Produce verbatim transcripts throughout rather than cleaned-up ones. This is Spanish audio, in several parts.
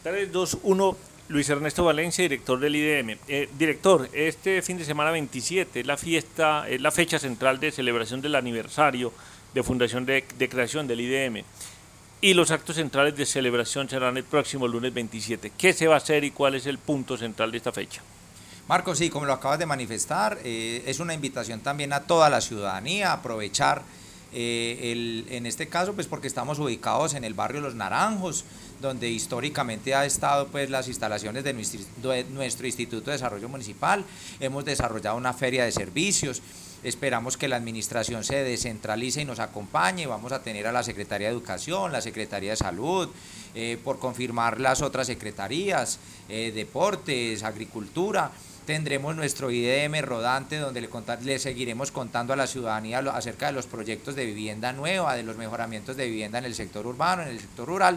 tres, dos, uno. Luis Ernesto Valencia, director del I D M. Eh, director, este fin de semana veintisiete es la fiesta, es la fecha central de celebración del aniversario de fundación de, de creación del I D M. Y los actos centrales de celebración serán el próximo lunes veintisiete. ¿Qué se va a hacer y cuál es el punto central de esta fecha? Marco, sí, como lo acabas de manifestar, eh, es una invitación también a toda la ciudadanía a aprovechar, eh, el, en este caso, pues porque estamos ubicados en el barrio Los Naranjos, donde históricamente ha estado pues las instalaciones de nuestro, de nuestro Instituto de Desarrollo Municipal. Hemos desarrollado una feria de servicios. Esperamos que la administración se descentralice y nos acompañe. Vamos a tener a la Secretaría de Educación, la Secretaría de Salud, eh, por confirmar las otras secretarías, eh, Deportes, Agricultura. Tendremos nuestro I D M rodante donde le, contar, le seguiremos contando a la ciudadanía acerca de los proyectos de vivienda nueva, de los mejoramientos de vivienda en el sector urbano, en el sector rural.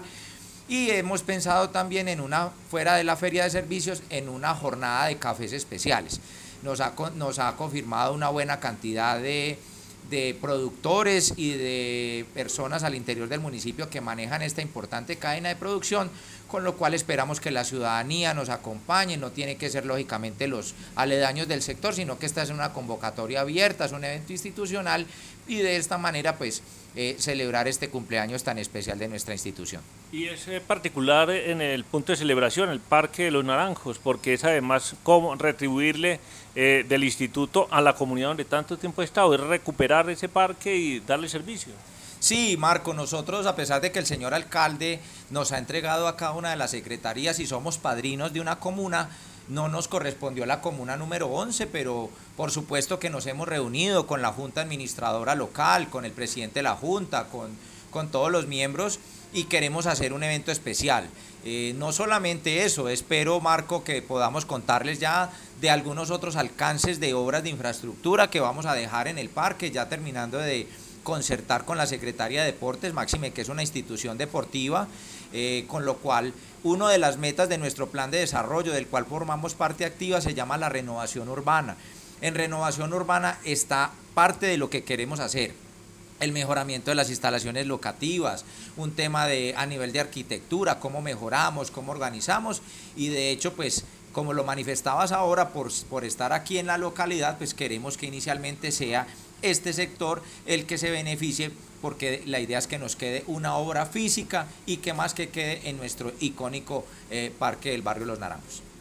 Y hemos pensado también en una, fuera de la feria de servicios, en una jornada de cafés especiales. Nos ha, nos ha confirmado una buena cantidad de, de productores y de personas al interior del municipio que manejan esta importante cadena de producción, con lo cual esperamos que la ciudadanía nos acompañe. No tiene que ser lógicamente los aledaños del sector, sino que esta es una convocatoria abierta, es un evento institucional y de esta manera pues eh, celebrar este cumpleaños tan especial de nuestra institución. Y es eh, particular en el punto de celebración, el Parque de los Naranjos, porque es además cómo retribuirle eh, del instituto a la comunidad donde tanto tiempo ha estado, es recuperar ese parque y darle servicio. Sí, Marco, nosotros, a pesar de que el señor alcalde nos ha entregado a cada una de las secretarías y somos padrinos de una comuna, no nos correspondió la comuna número once, pero por supuesto que nos hemos reunido con la Junta Administradora Local, con el presidente de la Junta, con, con todos los miembros y queremos hacer un evento especial. Eh, no solamente eso, espero, Marco, que podamos contarles ya de algunos otros alcances de obras de infraestructura que vamos a dejar en el parque, ya terminando de concertar con la Secretaría de Deportes, máxime que es una institución deportiva, eh, con lo cual una de las metas de nuestro plan de desarrollo, del cual formamos parte activa, se llama la renovación urbana. En renovación urbana está parte de lo que queremos hacer: el mejoramiento de las instalaciones locativas, un tema de a nivel de arquitectura, cómo mejoramos, cómo organizamos, y de hecho pues como lo manifestabas ahora, por, por estar aquí en la localidad, pues queremos que inicialmente sea este sector el que se beneficie, porque la idea es que nos quede una obra física y que más que quede en nuestro icónico eh, parque del barrio Los Naranjos.